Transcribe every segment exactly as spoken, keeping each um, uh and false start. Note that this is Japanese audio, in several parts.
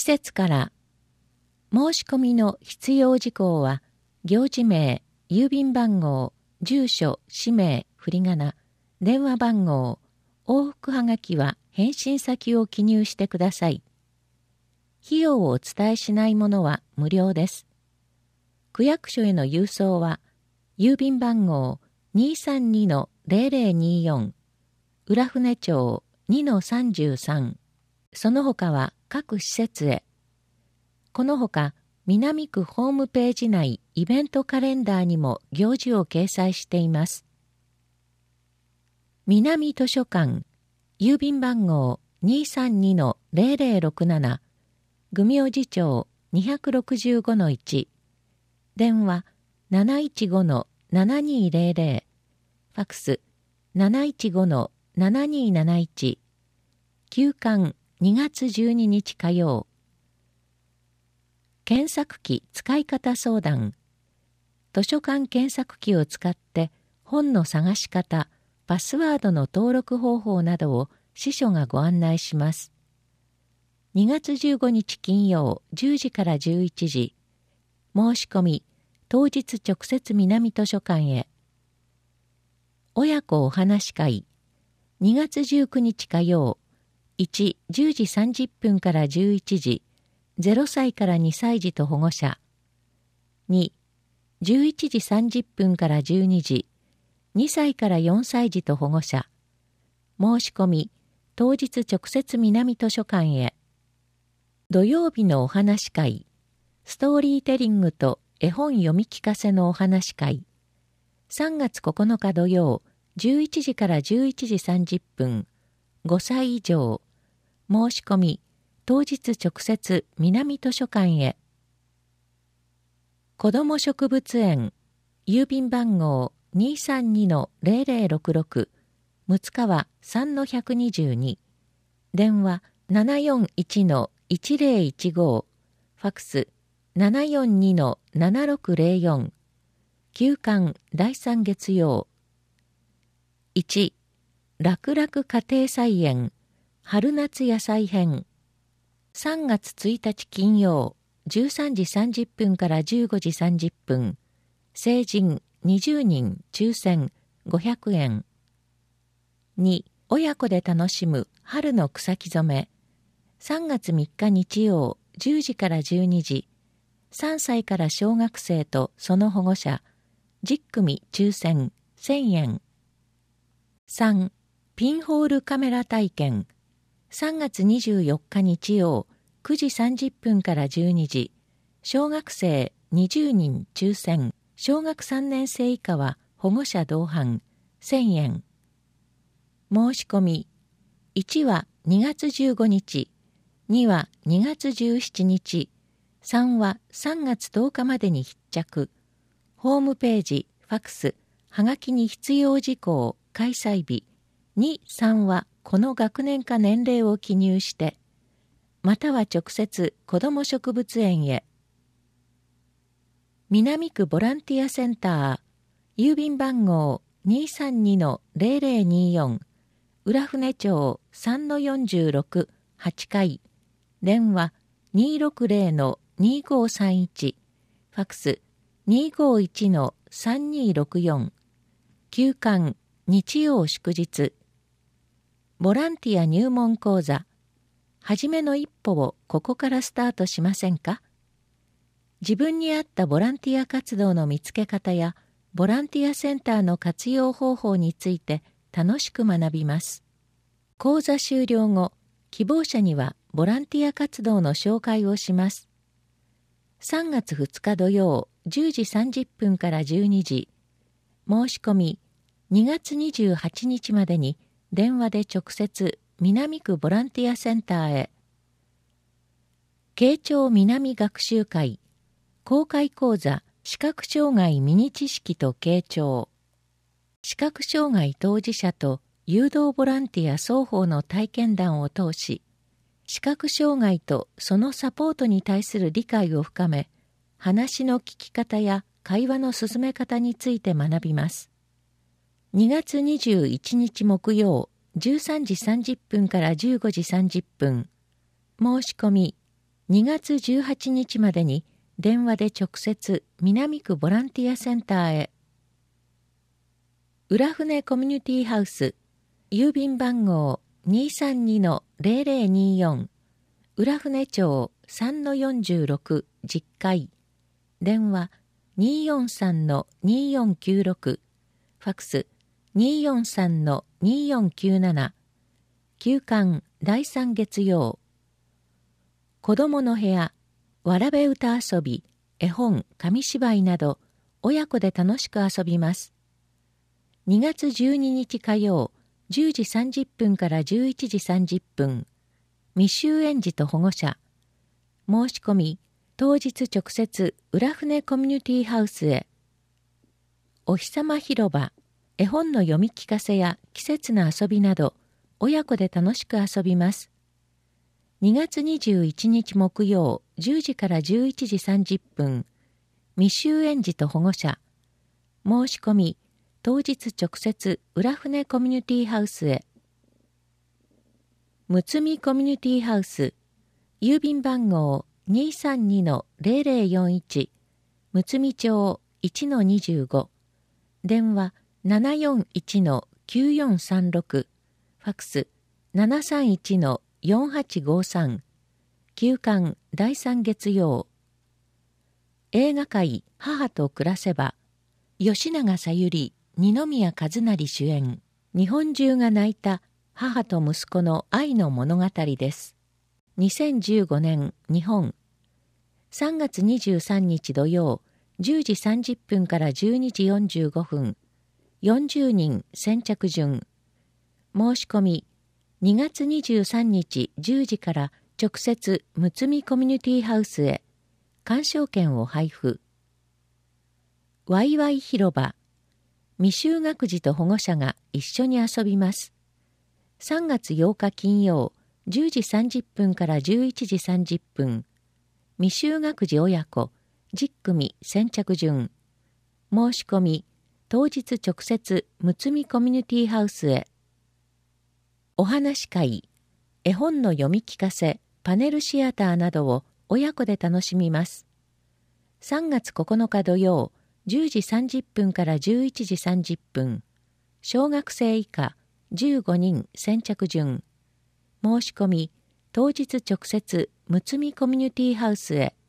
設から申し込みの必要事項は、行事名、郵便番号、住所、氏名、振り仮名、電話番号、往復はがきは返信先を記入してください。費用をお伝えしないものは無料です。区役所への郵送は、郵便番号 にーさんにのゼロゼロにーよん、浦船町 にのさんじゅうさん、その他は各施設へ。このほか、南区ホームページ内イベントカレンダーにも行事を掲載しています。南図書館、郵便番号 にーさんにのゼロゼロろくなな、愚明寺町 にひゃくろくじゅうごのいち、電話 なないちごのななにーゼロゼロ、ファクス なないちごのななにーなないち、休館にがつじゅうににち火曜。検索機使い方相談。図書館検索機を使って本の探し方、パスワードの登録方法などを司書がご案内します。にがつじゅうごにち金曜じゅうじからじゅういちじ。申し込み、当日直接南図書館へ。親子お話会。にがつじゅうくにち火曜。いち、じゅうじさんじゅっぷんからじゅういちじ。ゼロさいからにさい児と保護者。に、じゅういちじさんじゅっぷんからじゅうにじ。にさいからよんさい児と保護者。申し込み、当日直接南図書館へ。土曜日のお話会。ストーリーテリングと絵本読み聞かせのお話会。さんがつここのか土曜、じゅういちじからじゅういちじさんじゅっぷん。ごさい以上。申し込み、当日直接南図書館へ。子ども植物園、郵便番号 にーさんにのゼロゼロろくろく、むつかわ さんのひゃくにじゅうに、電話 ななよんいちのいちゼロいちご、ファクス ななよんにのななろくゼロよん、休館だいさん月曜。いち、楽々家庭菜園春夏野菜編。さんがつついたち金曜、じゅうさんじさんじゅっぷんからじゅうごじさんじゅっぷん、成人にじゅうにん抽選ごひゃくえん。に、親子で楽しむ春の草木染め。さんがつみっか日曜、じゅうじからじゅうにじ、さんさいから小学生とその保護者、じゅっくみ抽選せんえん。さん、ピンホールカメラ体験。さんがつにじゅうよっか日曜、くじさんじゅっぷんからじゅうにじ、小学生にじゅうにん抽選、小学さんねん生以下は保護者同伴、せんえん。申し込み、いちはにがつじゅうごにち、にはにがつじゅうしちにち、さんはさんがつとおかまでに必着。ホームページ、ファクス、はがきに必要事項、開催日、に、さんはこの学年か年齢を記入して、または直接子ども植物園へ。南区ボランティアセンター、郵便番号 にーさんにのゼロゼロにーよん、浦船町 さんのよんじゅうろく、はちかい、電話 にーろくゼロのにーごーさんいち、ファクス にーごーいちのさんにーろくよん、休館日曜祝日。ボランティア入門講座。はじめの一歩をここからスタートしませんか？自分に合ったボランティア活動の見つけ方やボランティアセンターの活用方法について楽しく学びます。講座終了後、希望者にはボランティア活動の紹介をします。さんがつふつか土曜、じゅうじさんじゅっぷんからじゅうにじ。申し込み、にがつにじゅうはちにちまでに電話で直接南区ボランティアセンターへ。慶長南学習会公開講座視覚障害ミニ知識と慶長。視覚障害当事者と誘導ボランティア双方の体験談を通し、視覚障害とそのサポートに対する理解を深め、話の聞き方や会話の進め方について学びます。にがつにじゅういちにち木曜、じゅうさんじさんじゅっぷんからじゅうごじさんじゅっぷん。申し込み、 にがつじゅうはちにちまでに電話で直接南区ボランティアセンターへ。浦船コミュニティハウス、郵便番号 にーさんにのゼロゼロにーよん、浦船町 さんのよんじゅうろく じゅっかい、電話 にーよんさんのにーよんきゅうろく、ファックス にーよんさんのにーよんきゅうなな、休館だいさん月曜。子どもの部屋、わらべ歌遊び、絵本、紙芝居など親子で楽しく遊びます。にがつじゅうににち火曜、じゅうじさんじゅっぷんからじゅういちじさんじゅっぷん、未就園児と保護者。申し込み、当日直接浦船コミュニティハウスへ。お日様広場、絵本の読み聞かせや季節の遊びなど親子で楽しく遊びます。にがつにじゅういちにち木曜、じゅうじからじゅういちじさんじゅっぷん、未就園児と保護者。申し込み、当日直接浦船コミュニティハウスへ。むつみコミュニティハウス、郵便番号 にーさんにのゼロゼロよんいち、むつみ町 いちのにじゅうご、電話 ななよんいちのきゅうよんさんろく、ファックス ななさんいちのよんはちごさん、休館だいさん月曜。映画界母と暮らせば、吉永小百合、二宮和也主演、日本中が泣いた母と息子の愛の物語です。にせんじゅうごねん日本。さんがつにじゅうさんにち土曜、じゅうじさんじゅっぷんからじゅうにじよんじゅうごふん、よんじゅうにん先着順。申し込み、にがつにじゅうさんにちじゅうじから直接むつみコミュニティハウスへ。鑑賞券を配布。わいわい広場、未就学児と保護者が一緒に遊びます。さんがつようか金曜、じゅうじさんじゅっぷんからじゅういちじさんじゅっぷん、未就学児親子じゅっくみ先着順。申し込み、当日直接むつみコミュニティハウスへ。お話会、絵本の読み聞かせ、パネルシアターなどを親子で楽しみます。さんがつここのか土曜、じゅうじさんじゅっぷんからじゅういちじさんじゅっぷん、小学生以下じゅうごにん先着順。申し込み、当日直接むつみコミュニティハウスへ。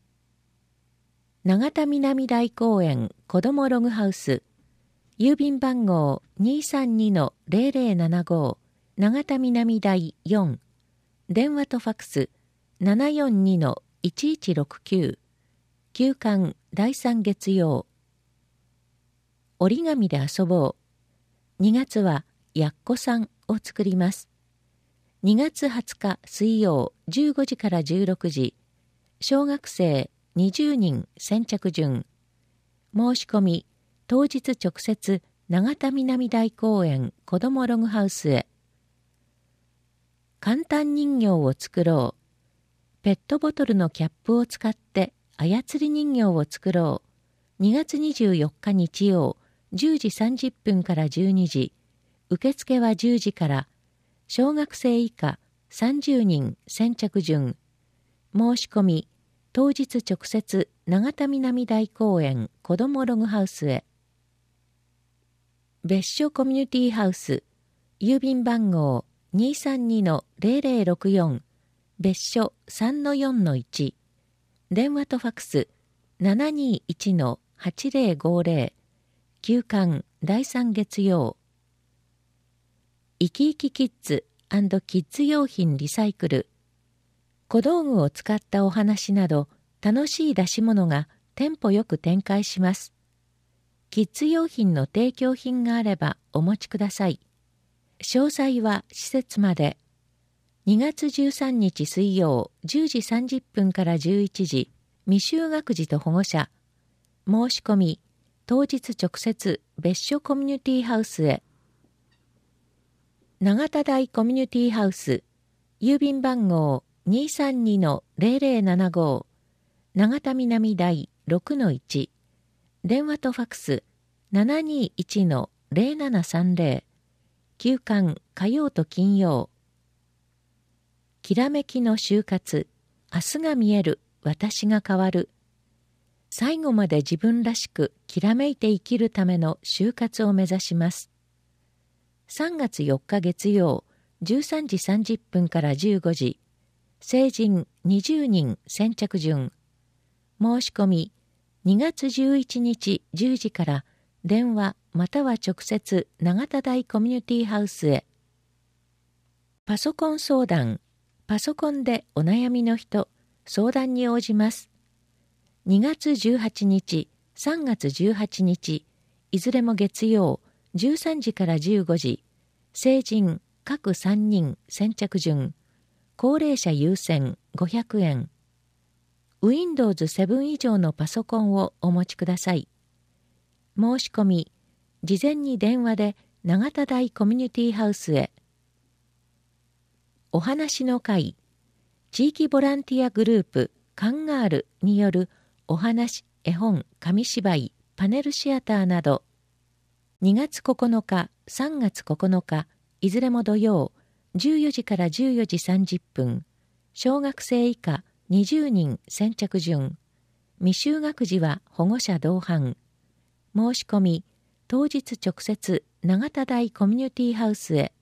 永田南大公園子どもログハウス、郵便番号 にーさんにのゼロゼロななご、永田南大よん、電話とファックス ななよんにのいちいちろくきゅう、休館だいさん月曜。折り紙で遊ぼう。にがつはやっこさんを作ります。にがつはつか水曜じゅうごじからじゅうろくじ、小学生にじゅうにん先着順。申し込み、当日直接永田南大公園子どもログハウスへ。簡単人形を作ろう。ペットボトルのキャップを使って操り人形を作ろう。にがつにじゅうよっか日曜、じゅうじさんじゅっぷんからじゅうにじ、受付はじゅうじから、小学生以下さんじゅうにん先着順。申し込み、当日直接永田南大公園子どもログハウスへ。別所コミュニティハウス、郵便番号 にーさんにのゼロゼロろくよん、別所 さんのよんのいち、電話とファックス ななにいちのはちゼロごゼロ、休館だいさん月曜。いきいきキッズ&キッズ用品リサイクル、小道具を使ったお話など楽しい出し物がテンポよく展開します。キッズ用品の提供品があればお持ちください。詳細は施設まで。にがつじゅうさんにち水曜じゅうじさんじゅっぷんからじゅういちじ、未就学児と保護者。申し込み、当日直接別所コミュニティハウスへ。永田大コミュニティハウス、郵便番号 にーさんにのゼロゼロななご、永田南大ろくのいち、電話とファックス ななにいちのゼロななさんゼロ、休館火曜と金曜。きらめきの就活、 明日が見える、私が変わる。最後まで自分らしくきらめいて生きるための就活を目指します。さんがつよっか月曜、じゅうさんじさんじゅっぷんからじゅうごじ、成人にじゅうにん先着順。申し込み、にがつじゅういちにちじゅうじから電話または直接永田台コミュニティハウスへ。パソコン相談、パソコンでお悩みの人、相談に応じます。にがつじゅうはちにち、さんがつじゅうはちにち、いずれも月曜、じゅうさんじからじゅうごじ、成人各さんにん先着順、高齢者優先ごひゃくえん。ウィンドウズセブン 以上のパソコンをお持ちください。申し込み、事前に電話で永田台コミュニティハウスへ。お話の会、地域ボランティアグループカンガールによるお話、絵本、紙芝居、パネルシアターなど、にがつここのか、さんがつここのか、いずれも土曜、じゅうよじからじゅうよじさんじゅっぷん、小学生以下にじゅうにん先着順、未就学児は保護者同伴。申し込み、当日直接永田台コミュニティハウスへ。